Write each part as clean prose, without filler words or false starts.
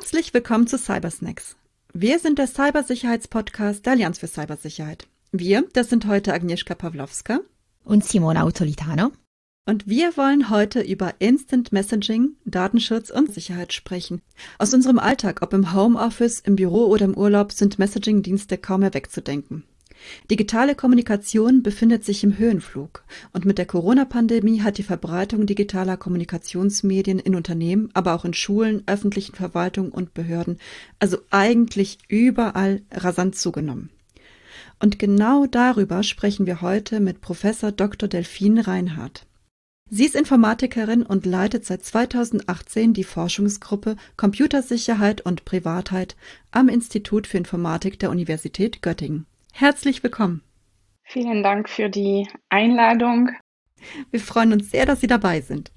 Herzlich willkommen zu Cybersnacks. Wir sind der Cybersicherheitspodcast der Allianz für Cybersicherheit. Wir, das sind heute Agnieszka Pawlowska und Simona Autolitano. Und wir wollen heute über Instant Messaging, Datenschutz und Sicherheit sprechen. Aus unserem Alltag, ob im Homeoffice, im Büro oder im Urlaub, sind Messaging-Dienste kaum mehr wegzudenken. Digitale Kommunikation befindet sich im Höhenflug und mit der Corona-Pandemie hat die Verbreitung digitaler Kommunikationsmedien in Unternehmen, aber auch in Schulen, öffentlichen Verwaltungen und Behörden, also eigentlich überall rasant zugenommen. Und genau darüber sprechen wir heute mit Professor Dr. Delphine Reinhardt. Sie ist Informatikerin und leitet seit 2018 die Forschungsgruppe Computersicherheit und Privatheit am Institut für Informatik der Universität Göttingen. Herzlich willkommen. Vielen Dank für die Einladung. Wir freuen uns sehr, dass Sie dabei sind.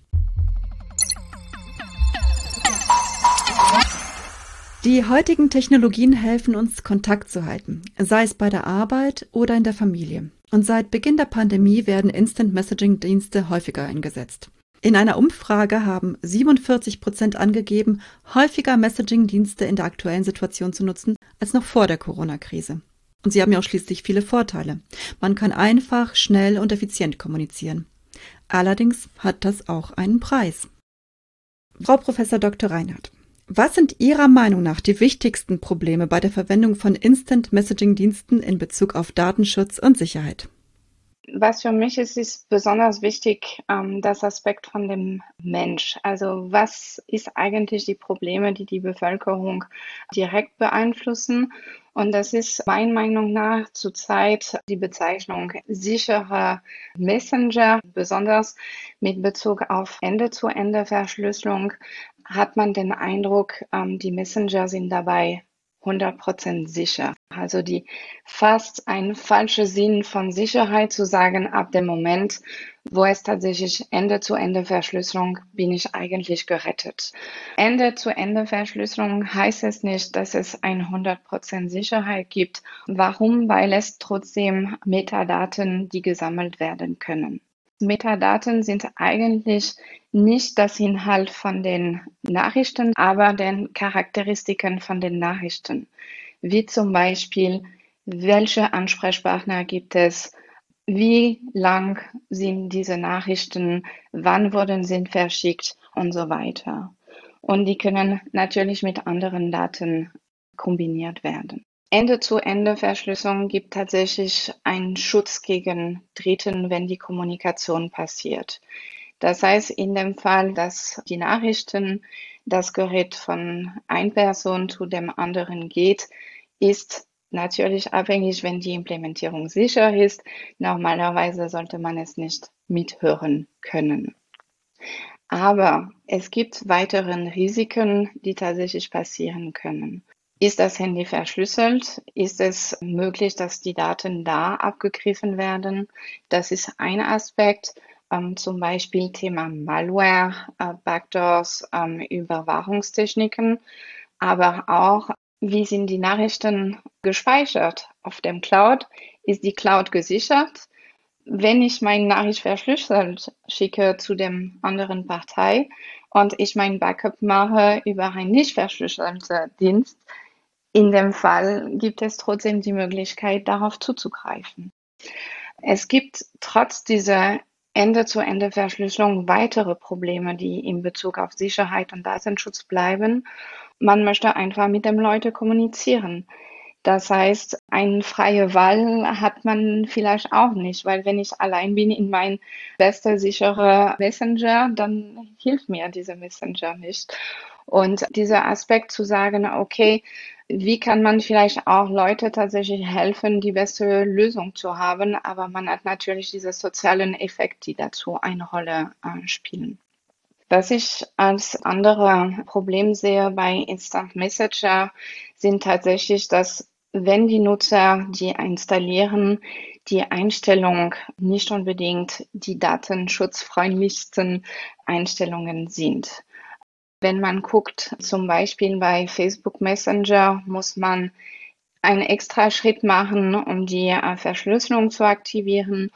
Die heutigen Technologien helfen uns, Kontakt zu halten, sei es bei der Arbeit oder in der Familie. Und seit Beginn der Pandemie werden Instant-Messaging-Dienste häufiger eingesetzt. In einer Umfrage haben 47% angegeben, häufiger Messaging-Dienste in der aktuellen Situation zu nutzen, als noch vor der Corona-Krise. Und sie haben ja auch schließlich viele Vorteile. Man kann einfach, schnell und effizient kommunizieren. Allerdings hat das auch einen Preis. Frau Professor Dr. Reinhardt, was sind Ihrer Meinung nach die wichtigsten Probleme bei der Verwendung von Instant-Messaging-Diensten in Bezug auf Datenschutz und Sicherheit? Was für mich ist besonders wichtig, das Aspekt von dem Mensch. Also was ist eigentlich die Probleme, die die Bevölkerung direkt beeinflussen? Und das ist meiner Meinung nach zurzeit die Bezeichnung sicherer Messenger, besonders mit Bezug auf Ende-zu-Ende-Verschlüsselung hat man den Eindruck, die Messenger sind dabei 100% sicher. Also die fast ein falscher Sinn von Sicherheit zu sagen, ab dem Moment, wo es tatsächlich Ende-zu-Ende-Verschlüsselung, bin ich eigentlich gerettet. Ende-zu-Ende-Verschlüsselung heißt es nicht, dass es 100% Sicherheit gibt. Warum? Weil es trotzdem Metadaten, die gesammelt werden können. Metadaten sind eigentlich nicht das Inhalt von den Nachrichten, aber den Charakteristiken von den Nachrichten. Wie zum Beispiel, welche Ansprechpartner gibt es, wie lang sind diese Nachrichten, wann wurden sie verschickt und so weiter. Und die können natürlich mit anderen Daten kombiniert werden. Ende-zu-Ende-Verschlüsselung gibt tatsächlich einen Schutz gegen Dritten, wenn die Kommunikation passiert. Das heißt, in dem Fall, dass die Nachrichten, das Gerät von einer Person zu dem anderen geht, ist natürlich abhängig, wenn die Implementierung sicher ist. Normalerweise sollte man es nicht mithören können. Aber es gibt weitere Risiken, die tatsächlich passieren können. Ist das Handy verschlüsselt? Ist es möglich, dass die Daten da abgegriffen werden? Das ist ein Aspekt, zum Beispiel Thema Malware, Backdoors, Überwachungstechniken, aber auch, wie sind die Nachrichten gespeichert auf dem Cloud? Ist die Cloud gesichert? Wenn ich meine Nachricht verschlüsselt schicke zu dem anderen Partei und ich mein Backup mache über einen nicht verschlüsselten Dienst, in dem Fall gibt es trotzdem die Möglichkeit, darauf zuzugreifen. Es gibt trotz dieser Ende-zu-Ende-Verschlüsselung weitere Probleme, die in Bezug auf Sicherheit und Datenschutz bleiben. Man möchte einfach mit den Leuten kommunizieren. Das heißt, eine freie Wahl hat man vielleicht auch nicht, weil wenn ich allein bin in mein bester sicherer Messenger, dann hilft mir dieser Messenger nicht. Und dieser Aspekt zu sagen, okay, wie kann man vielleicht auch Leute tatsächlich helfen, die beste Lösung zu haben, aber man hat natürlich diese sozialen Effekte, die dazu eine Rolle spielen. Was ich als andere Problem sehe bei Instant Messenger, sind tatsächlich, dass wenn die Nutzer die installieren, die Einstellung nicht unbedingt die datenschutzfreundlichsten Einstellungen sind. Wenn man guckt, zum Beispiel bei Facebook Messenger, muss man einen extra Schritt machen, um die Verschlüsselung zu aktivieren.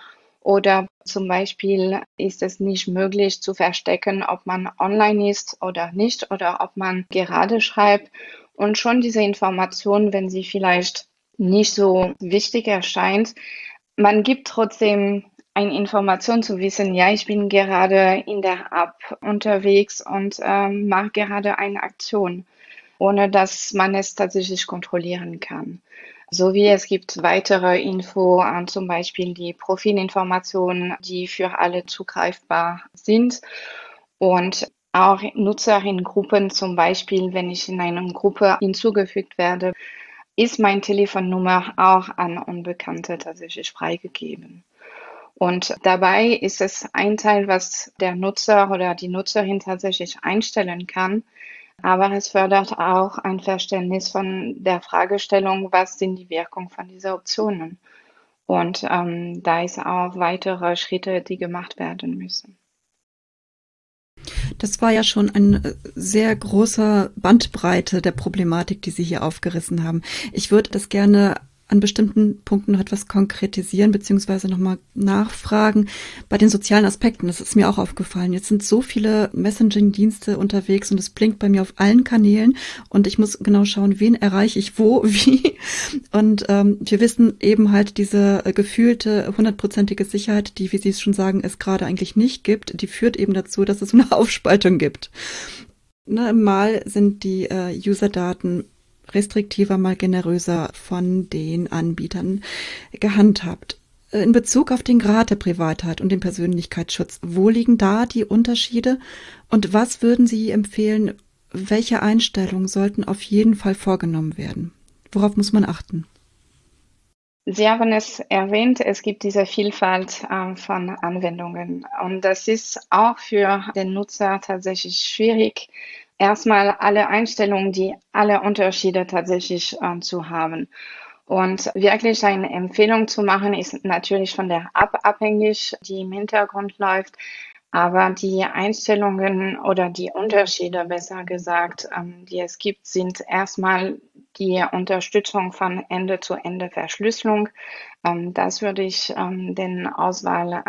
Oder zum Beispiel ist es nicht möglich zu verstecken, ob man online ist oder nicht oder ob man gerade schreibt. Und schon diese Information, wenn sie vielleicht nicht so wichtig erscheint, man gibt trotzdem eine Information zu wissen, ja, ich bin gerade in der App unterwegs und mache gerade eine Aktion, ohne dass man es tatsächlich kontrollieren kann. So wie es gibt weitere Info an zum Beispiel die Profilinformationen, die für alle zugreifbar sind und auch Nutzerinnengruppen zum Beispiel, wenn ich in eine Gruppe hinzugefügt werde, ist meine Telefonnummer auch an Unbekannte tatsächlich freigegeben. Und dabei ist es ein Teil, was der Nutzer oder die Nutzerin tatsächlich einstellen kann. Aber es fördert auch ein Verständnis von der Fragestellung, was sind die Wirkungen von diesen Optionen? Und da ist auch weitere Schritte, die gemacht werden müssen. Das war ja schon eine sehr große Bandbreite der Problematik, die Sie hier aufgerissen haben. Ich würde das gerne an bestimmten Punkten noch etwas konkretisieren, beziehungsweise nochmal nachfragen bei den sozialen Aspekten. Das ist mir auch aufgefallen. Jetzt sind so viele Messaging-Dienste unterwegs und es blinkt bei mir auf allen Kanälen und ich muss genau schauen, wen erreiche ich wo, wie. Und wir wissen eben halt diese gefühlte 100%ige Sicherheit, die, wie Sie es schon sagen, es gerade eigentlich nicht gibt, die führt eben dazu, dass es eine Aufspaltung gibt. Mal sind die User-Daten restriktiver, mal generöser von den Anbietern gehandhabt. In Bezug auf den Grad der Privatheit und den Persönlichkeitsschutz, wo liegen da die Unterschiede und was würden Sie empfehlen, welche Einstellungen sollten auf jeden Fall vorgenommen werden? Worauf muss man achten? Sie haben es erwähnt, es gibt diese Vielfalt von Anwendungen und das ist auch für den Nutzer tatsächlich schwierig, erstmal alle Einstellungen, die alle Unterschiede tatsächlich zu haben. Und wirklich eine Empfehlung zu machen, ist natürlich von der App abhängig, die im Hintergrund läuft. Aber die Einstellungen oder die Unterschiede, besser gesagt, die es gibt, sind erstmal die Unterstützung von Ende-zu-Ende-Verschlüsselung. Das würde ich den Auswahl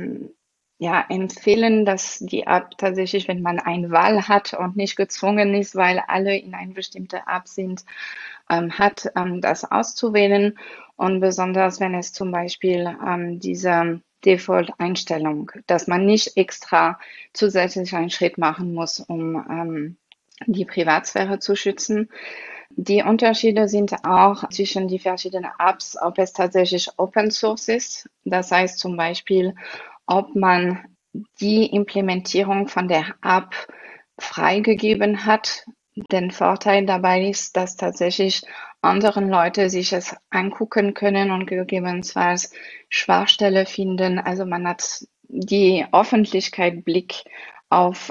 ja, empfehlen, dass die App tatsächlich, wenn man eine Wahl hat und nicht gezwungen ist, weil alle in eine bestimmte App sind, hat, das auszuwählen. Und besonders, wenn es zum Beispiel diese Default-Einstellung, dass man nicht extra zusätzlich einen Schritt machen muss, um die Privatsphäre zu schützen. Die Unterschiede sind auch zwischen die verschiedenen Apps, ob es tatsächlich Open Source ist. Das heißt zum Beispiel, ob man die Implementierung von der App freigegeben hat. Der Vorteil dabei ist, dass tatsächlich anderen Leute sich es angucken können und gegebenenfalls Schwachstelle finden. Also man hat die Öffentlichkeit Blick auf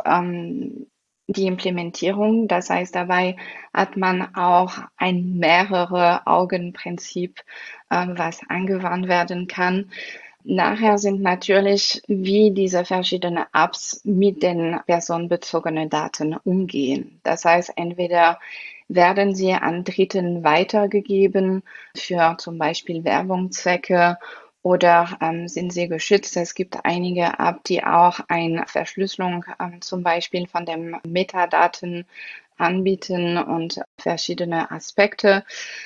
die Implementierung. Das heißt, dabei hat man auch ein mehrere Augen-Prinzip, was angewandt werden kann. Nachher sind natürlich, wie diese verschiedenen Apps mit den personenbezogenen Daten umgehen. Das heißt, entweder werden sie an Dritten weitergegeben für zum Beispiel Werbungszwecke oder sind sie geschützt. Es gibt einige Apps, die auch eine Verschlüsselung zum Beispiel von den Metadaten anbieten und verschiedene Aspekte.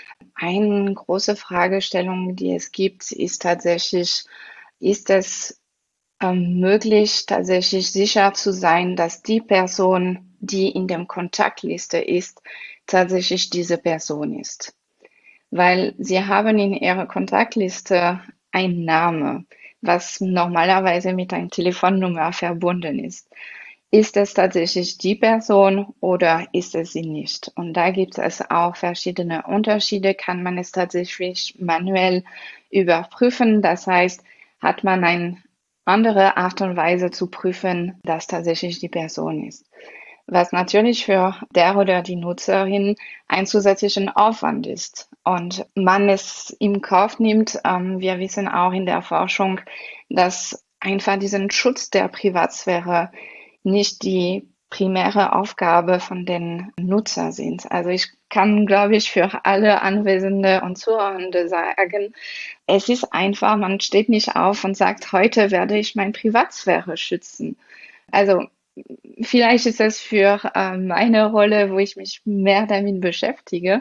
Eine große Fragestellung, die es gibt, ist tatsächlich, ist es möglich, tatsächlich sicher zu sein, dass die Person, die in der Kontaktliste ist, tatsächlich diese Person ist? Weil sie haben in ihrer Kontaktliste einen Namen, was normalerweise mit einer Telefonnummer verbunden ist. Ist es tatsächlich die Person oder ist es sie nicht? Und da gibt es auch verschiedene Unterschiede. Kann man es tatsächlich manuell überprüfen? Das heißt, hat man eine andere Art und Weise zu prüfen, dass tatsächlich die Person ist. Was natürlich für der oder die Nutzerin ein zusätzlichen Aufwand ist und man es im Kauf nimmt. Wir wissen auch in der Forschung, dass einfach diesen Schutz der Privatsphäre nicht die primäre Aufgabe von den Nutzer sind. Also ich kann, glaube ich, für alle Anwesende und Zuhörende sagen, es ist einfach, man steht nicht auf und sagt, heute werde ich meine Privatsphäre schützen. Also vielleicht ist es für meine Rolle, wo ich mich mehr damit beschäftige,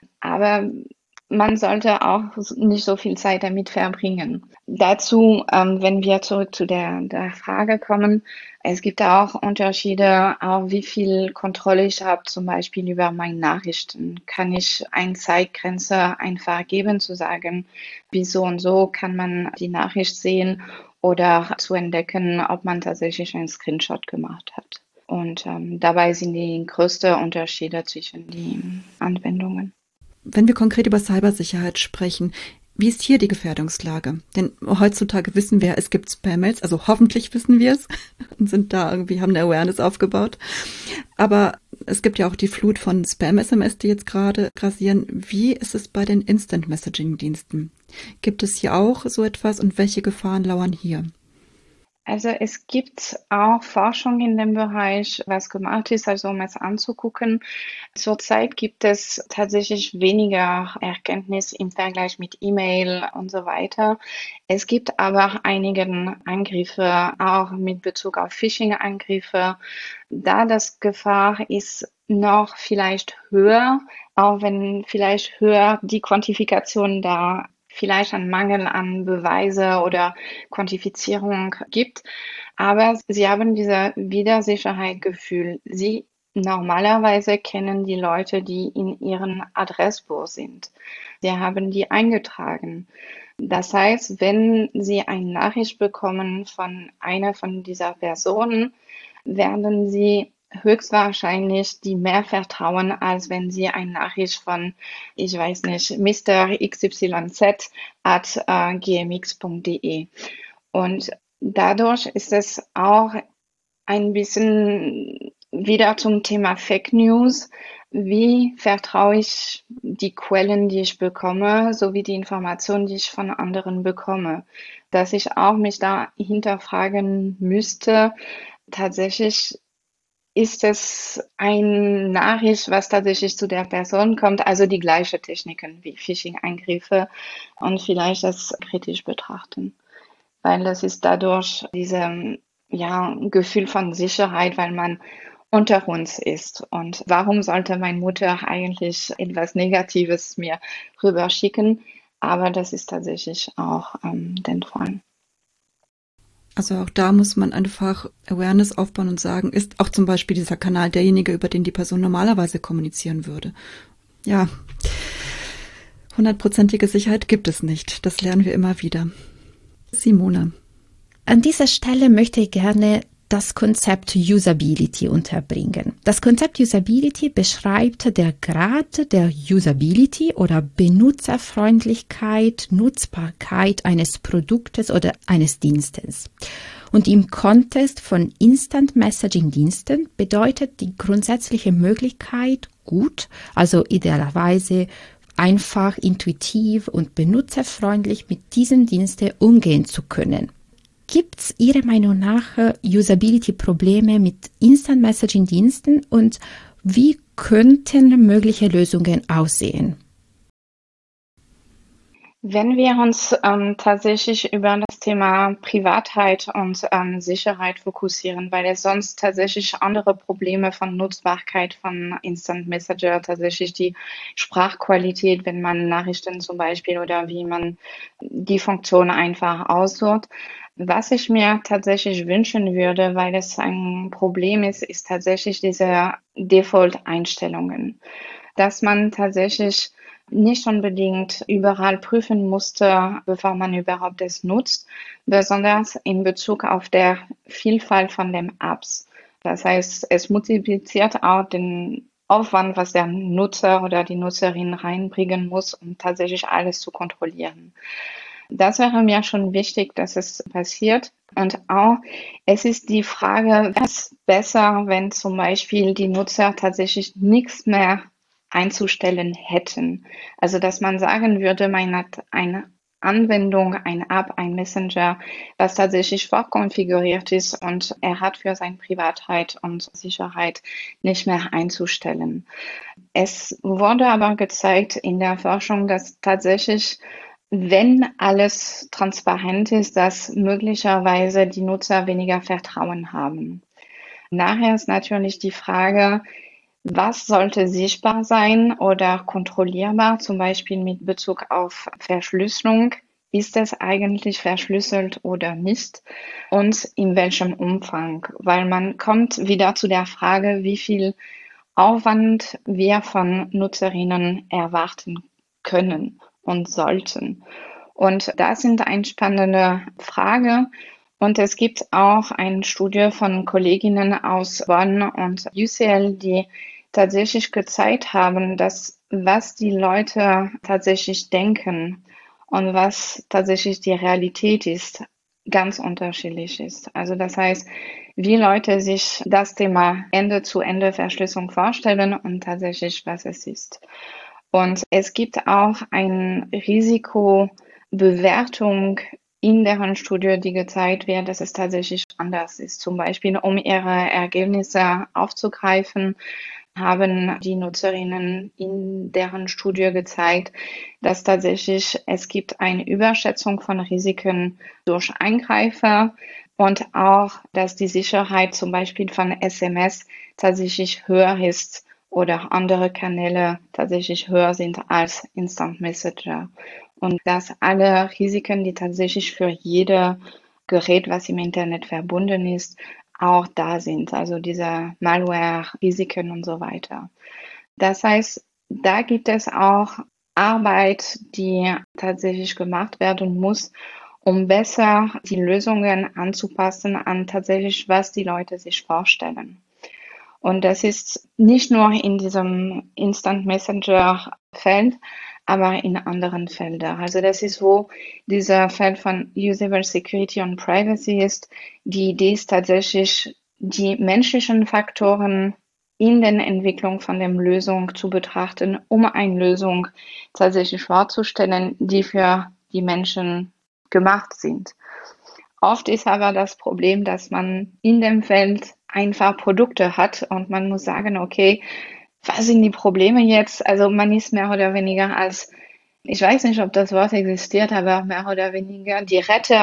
aber man sollte auch nicht so viel Zeit damit verbringen. Dazu, wenn wir zurück zu der Frage kommen, es gibt auch Unterschiede, auch wie viel Kontrolle ich habe, zum Beispiel über meine Nachrichten. Kann ich eine Zeitgrenze einfach geben, zu sagen, bis so und so kann man die Nachricht sehen oder zu entdecken, ob man tatsächlich einen Screenshot gemacht hat. Und dabei sind die größten Unterschiede zwischen den Anwendungen. Wenn wir konkret über Cybersicherheit sprechen, wie ist hier die Gefährdungslage? Denn heutzutage wissen wir, es gibt Spam-Mails, also hoffentlich wissen wir es und sind da irgendwie, haben eine Awareness aufgebaut. Aber es gibt ja auch die Flut von Spam-SMS, die jetzt gerade grassieren. Wie ist es bei den Instant-Messaging-Diensten? Gibt es hier auch so etwas und welche Gefahren lauern hier? Also es gibt auch Forschung in dem Bereich, was gemacht ist, also um es anzugucken. Zurzeit gibt es tatsächlich weniger Erkenntnis im Vergleich mit E-Mail und so weiter. Es gibt aber einige Angriffe, auch mit Bezug auf Phishing-Angriffe. Da das Gefahr ist noch vielleicht höher, auch wenn vielleicht höher die Quantifikation da vielleicht einen Mangel an Beweise oder Quantifizierung gibt. Aber sie haben dieses Widersicherheitsgefühl. Sie normalerweise kennen die Leute, die in ihrem Adressbuch sind. Sie haben die eingetragen. Das heißt, wenn Sie eine Nachricht bekommen von einer von dieser Personen, werden Sie höchstwahrscheinlich die mehr vertrauen, als wenn Sie eine Nachricht von, ich weiß nicht, Mr. XYZ at gmx.de. Und dadurch ist es auch ein bisschen wieder zum Thema Fake News. Wie vertraue ich die Quellen, die ich bekomme, sowie die Informationen, die ich von anderen bekomme? Dass ich auch mich da hinterfragen müsste, tatsächlich ist es eine Nachricht, was tatsächlich zu der Person kommt, also die gleichen Techniken wie Phishing-Eingriffe und vielleicht das kritisch betrachten, weil das ist dadurch diese Gefühl von Sicherheit, weil man unter uns ist. Und warum sollte meine Mutter eigentlich etwas Negatives mir rüberschicken? Aber das ist tatsächlich auch der Fall. Also auch da muss man einfach Awareness aufbauen und sagen, ist auch zum Beispiel dieser Kanal derjenige, über den die Person normalerweise kommunizieren würde. Ja, 100%ige Sicherheit gibt es nicht. Das lernen wir immer wieder. Simone. An dieser Stelle möchte ich gerne das Konzept Usability unterbringen. Das Konzept Usability beschreibt der Grad der Usability oder Benutzerfreundlichkeit, Nutzbarkeit eines Produktes oder eines Dienstes. Und im Kontext von Instant Messaging Diensten bedeutet die grundsätzliche Möglichkeit gut, also idealerweise einfach, intuitiv und benutzerfreundlich mit diesem Dienste umgehen zu können. Gibt es Ihrer Meinung nach Usability-Probleme mit Instant-Messaging-Diensten und wie könnten mögliche Lösungen aussehen? Wenn wir uns tatsächlich über das Thema Privatheit und Sicherheit fokussieren, weil es sonst tatsächlich andere Probleme von Nutzbarkeit von Instant Messenger, tatsächlich die Sprachqualität, wenn man Nachrichten zum Beispiel oder wie man die Funktion einfach aussucht. Was ich mir tatsächlich wünschen würde, weil es ein Problem ist, ist tatsächlich diese Default-Einstellungen, dass man tatsächlich nicht unbedingt überall prüfen musste, bevor man überhaupt es nutzt, besonders in Bezug auf der Vielfalt von den Apps. Das heißt, es multipliziert auch den Aufwand, was der Nutzer oder die Nutzerin reinbringen muss, um tatsächlich alles zu kontrollieren. Das wäre mir schon wichtig, dass es passiert. Und auch, es ist die Frage, was besser, wenn zum Beispiel die Nutzer tatsächlich nichts mehr einzustellen hätten. Also, dass man sagen würde, man hat eine Anwendung, ein App, ein Messenger, was tatsächlich vorkonfiguriert ist und er hat für seine Privatheit und Sicherheit nicht mehr einzustellen. Es wurde aber gezeigt in der Forschung, dass tatsächlich, wenn alles transparent ist, dass möglicherweise die Nutzer weniger Vertrauen haben. Nachher ist natürlich die Frage, was sollte sichtbar sein oder kontrollierbar, zum Beispiel mit Bezug auf Verschlüsselung? Ist es eigentlich verschlüsselt oder nicht? Und in welchem Umfang? Weil man kommt wieder zu der Frage, wie viel Aufwand wir von Nutzerinnen erwarten können und sollten. Und das sind eine spannende Frage. Und es gibt auch eine Studie von Kolleginnen aus Bonn und UCL, die tatsächlich gezeigt haben, dass was die Leute tatsächlich denken und was tatsächlich die Realität ist, ganz unterschiedlich ist. Also das heißt, wie Leute sich das Thema Ende-zu-Ende-Verschlüsselung vorstellen und tatsächlich, was es ist. Und es gibt auch eine Risikobewertung in deren Studie, die gezeigt wird, dass es tatsächlich anders ist. Zum Beispiel, um ihre Ergebnisse aufzugreifen, haben die Nutzerinnen in deren Studie gezeigt, dass tatsächlich es gibt eine Überschätzung von Risiken durch Eingreifer und auch, dass die Sicherheit zum Beispiel von SMS tatsächlich höher ist oder andere Kanäle tatsächlich höher sind als Instant Messenger. Und dass alle Risiken, die tatsächlich für jedes Gerät, was im Internet verbunden ist, auch da sind, also diese Malware-Risiken und so weiter. Das heißt, da gibt es auch Arbeit, die tatsächlich gemacht werden muss, um besser die Lösungen anzupassen an tatsächlich, was die Leute sich vorstellen. Und das ist nicht nur in diesem Instant Messenger Feld, aber in anderen Feldern. Also das ist, wo dieser Feld von Usable Security und Privacy ist. Die Idee ist tatsächlich, die menschlichen Faktoren in der Entwicklung von der Lösung zu betrachten, um eine Lösung tatsächlich vorzustellen, die für die Menschen gemacht sind. Oft ist aber das Problem, dass man in dem Feld einfach Produkte hat und man muss sagen, okay, was sind die Probleme jetzt? Also man ist mehr oder weniger als, ich weiß nicht, ob das Wort existiert, aber mehr oder weniger die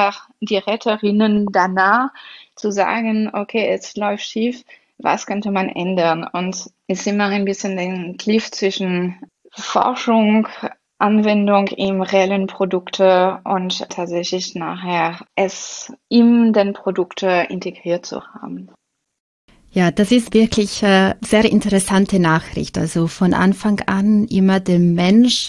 Retterinnen danach zu sagen, okay, es läuft schief, was könnte man ändern? Und es ist immer ein bisschen den Cliff zwischen Forschung, Anwendung im reellen Produkte und tatsächlich nachher es in den Produkte integriert zu haben. Ja, das ist wirklich sehr interessante Nachricht. Also von Anfang an immer den Mensch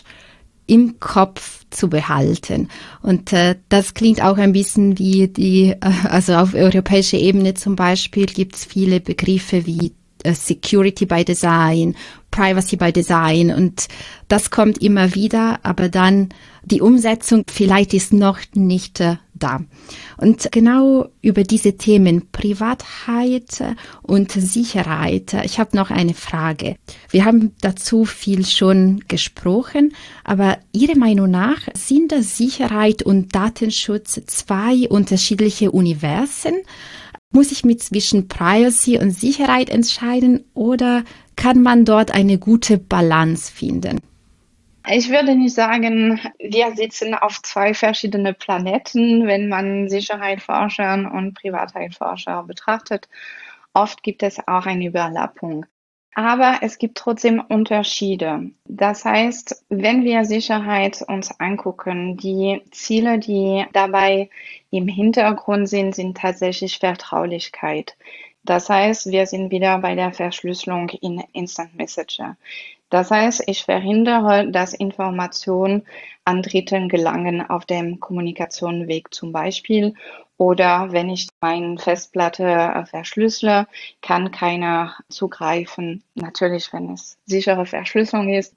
im Kopf zu behalten. Und das klingt auch ein bisschen wie also auf europäischer Ebene zum Beispiel gibt es viele Begriffe wie Security by Design, Privacy by Design und das kommt immer wieder, aber dann die Umsetzung vielleicht ist noch nicht da. Und genau über diese Themen Privatheit und Sicherheit, ich habe noch eine Frage. Wir haben dazu viel schon gesprochen, aber Ihrer Meinung nach sind Sicherheit und Datenschutz zwei unterschiedliche Universen? Muss ich mich zwischen Privacy und Sicherheit entscheiden oder kann man dort eine gute Balance finden? Ich würde nicht sagen, wir sitzen auf zwei verschiedene Planeten, wenn man Sicherheitsforscher und Privatheitsforscher betrachtet. Oft gibt es auch eine Überlappung. Aber es gibt trotzdem Unterschiede. Das heißt, wenn wir Sicherheit uns angucken, die Ziele, die dabei im Hintergrund sind, sind tatsächlich Vertraulichkeit. Das heißt, wir sind wieder bei der Verschlüsselung in Instant Messenger. Das heißt, ich verhindere, dass Informationen an Dritten gelangen auf dem Kommunikationsweg zum Beispiel. Oder wenn ich meine Festplatte verschlüssele, kann keiner zugreifen. Natürlich, wenn es sichere Verschlüsselung ist.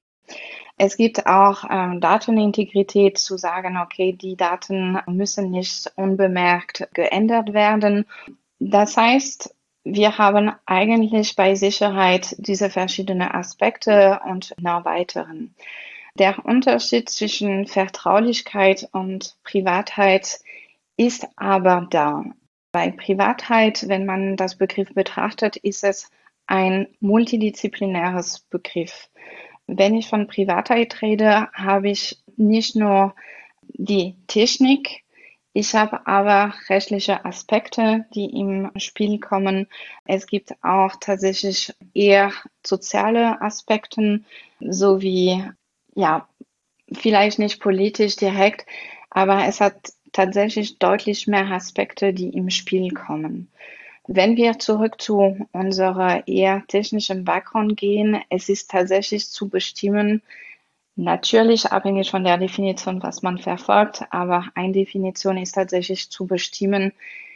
Es gibt auch Datenintegrität, zu sagen, okay, die Daten müssen nicht unbemerkt geändert werden. Das heißt, wir haben eigentlich bei Sicherheit diese verschiedenen Aspekte und noch weiteren. Der Unterschied zwischen Vertraulichkeit und Privatheit ist aber da. Bei Privatheit, wenn man das Begriff betrachtet, ist es ein multidisziplinäres Begriff. Wenn ich von Privatheit rede, habe ich nicht nur die Technik, ich habe aber rechtliche Aspekte, die im Spiel kommen. Es gibt auch tatsächlich eher soziale Aspekte, sowie, ja, vielleicht nicht politisch direkt, aber es hat tatsächlich deutlich mehr Aspekte, die im Spiel kommen. Wenn wir zurück zu unserer eher technischen Background gehen, es ist tatsächlich zu bestimmen, natürlich abhängig von der Definition, was man verfolgt, aber eine Definition ist tatsächlich zu bestimmen,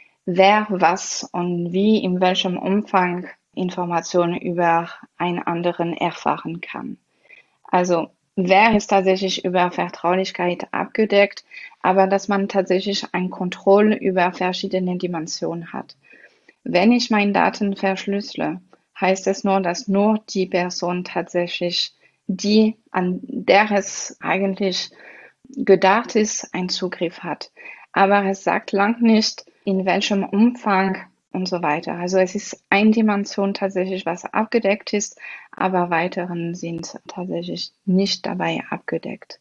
wer was und wie in welchem Umfang Informationen über einen anderen erfahren kann. Also wer ist tatsächlich über Vertraulichkeit abgedeckt, aber dass man tatsächlich eine Kontrolle über verschiedene Dimensionen hat. Wenn ich meine Daten verschlüssele, heißt es nur, dass nur die Person tatsächlich, die an der es eigentlich gedacht ist, einen Zugriff hat. Aber es sagt lang nicht, in welchem Umfang und so weiter. Also es ist eine Dimension tatsächlich, was abgedeckt ist, aber weiteren sind tatsächlich nicht dabei abgedeckt.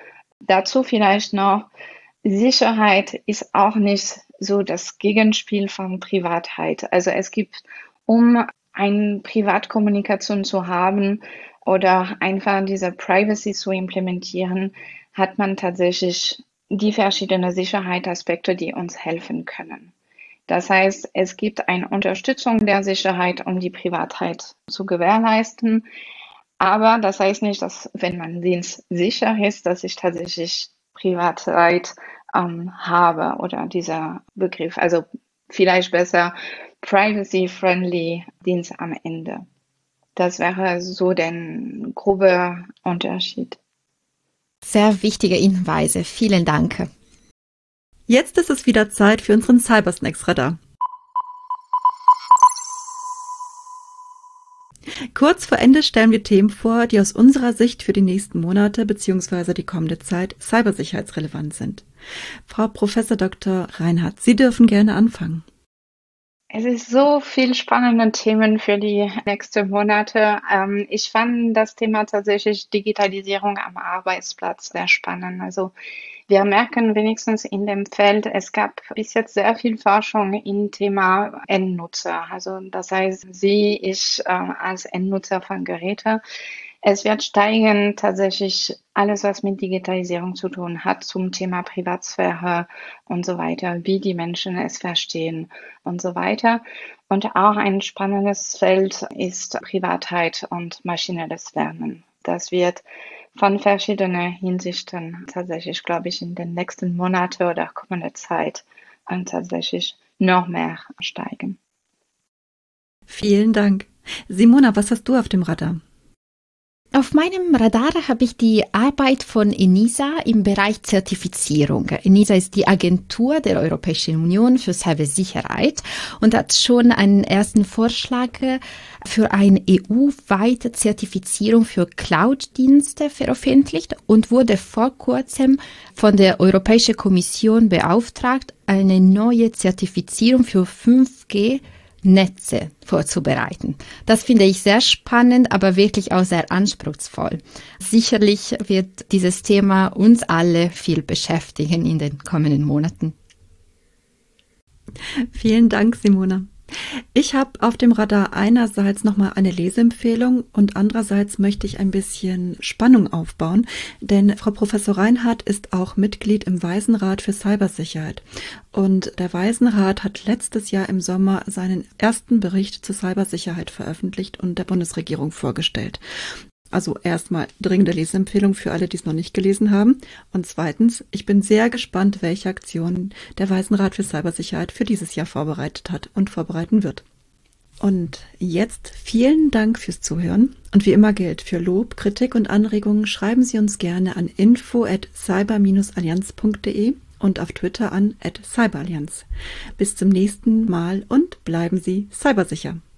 Dazu vielleicht noch, Sicherheit ist auch nicht so das Gegenspiel von Privatheit. Also es gibt, um eine Privatkommunikation zu haben oder einfach diese Privacy zu implementieren, hat man tatsächlich die verschiedenen Sicherheitsaspekte, die uns helfen können. Das heißt, es gibt eine Unterstützung der Sicherheit, um die Privatheit zu gewährleisten. Aber das heißt nicht, dass wenn mein Dienst sicher ist, dass ich tatsächlich Privatheit habe oder dieser Begriff. Also vielleicht besser privacy-friendly Dienst am Ende. Das wäre so der grobe Unterschied. Sehr wichtige Hinweise. Vielen Dank. Jetzt ist es wieder Zeit für unseren Cybersnacks-Radar. Kurz vor Ende stellen wir Themen vor, die aus unserer Sicht für die nächsten Monate bzw. die kommende Zeit cybersicherheitsrelevant sind. Frau Prof. Dr. Reinhardt, Sie dürfen gerne anfangen. Es ist so viel spannende Themen für die nächsten Monate. Ich fand das Thema tatsächlich Digitalisierung am Arbeitsplatz sehr spannend. Also wir merken wenigstens in dem Feld, es gab bis jetzt sehr viel Forschung im Thema Endnutzer. Also das heißt, ich als Endnutzer von Geräten. Es wird steigen tatsächlich alles, was mit Digitalisierung zu tun hat, zum Thema Privatsphäre und so weiter, wie die Menschen es verstehen und so weiter. Und auch ein spannendes Feld ist Privatheit und maschinelles Lernen. Das wird von verschiedenen Hinsichten tatsächlich, glaube ich, in den nächsten Monaten oder kommende Zeit tatsächlich noch mehr steigen. Vielen Dank. Simona, was hast du auf dem Radar? Auf meinem Radar habe ich die Arbeit von ENISA im Bereich Zertifizierung. ENISA ist die Agentur der Europäischen Union für Cybersicherheit und hat schon einen ersten Vorschlag für eine EU-weite Zertifizierung für Cloud-Dienste veröffentlicht und wurde vor kurzem von der Europäischen Kommission beauftragt, eine neue Zertifizierung für 5G Netze vorzubereiten. Das finde ich sehr spannend, aber wirklich auch sehr anspruchsvoll. Sicherlich wird dieses Thema uns alle viel beschäftigen in den kommenden Monaten. Vielen Dank, Simona. Ich habe auf dem Radar einerseits nochmal eine Leseempfehlung und andererseits möchte ich ein bisschen Spannung aufbauen, denn Frau Professor Reinhardt ist auch Mitglied im Waisenrat für Cybersicherheit. Und der Waisenrat hat letztes Jahr im Sommer seinen ersten Bericht zur Cybersicherheit veröffentlicht und der Bundesregierung vorgestellt. Also erstmal dringende Leseempfehlung für alle, die es noch nicht gelesen haben. Und zweitens, ich bin sehr gespannt, welche Aktionen der Waisenrat für Cybersicherheit für dieses Jahr vorbereitet hat und vorbereiten wird. Und jetzt vielen Dank fürs Zuhören. Und wie immer gilt, für Lob, Kritik und Anregungen schreiben Sie uns gerne an info@cyber-allianz.de und auf Twitter an @cyberallianz. Bis zum nächsten Mal und bleiben Sie cybersicher.